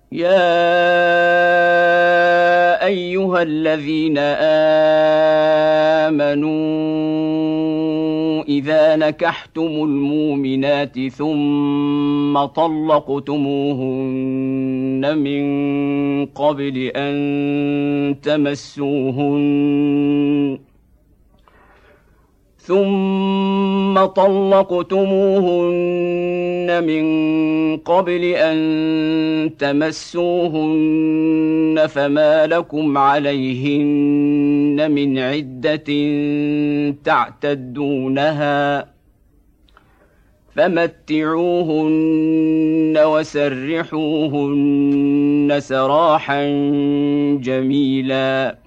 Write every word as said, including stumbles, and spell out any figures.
يا أيها الذين آمنوا إذا نكحتم المؤمنات ثم طلقتموهن من قبل أن تمسوهن ثم طلقتموهن من قبل أن تمسوهن فما لكم عليهن من عدة تعتدونها فمتعوهن وسرحوهن سراحا جميلا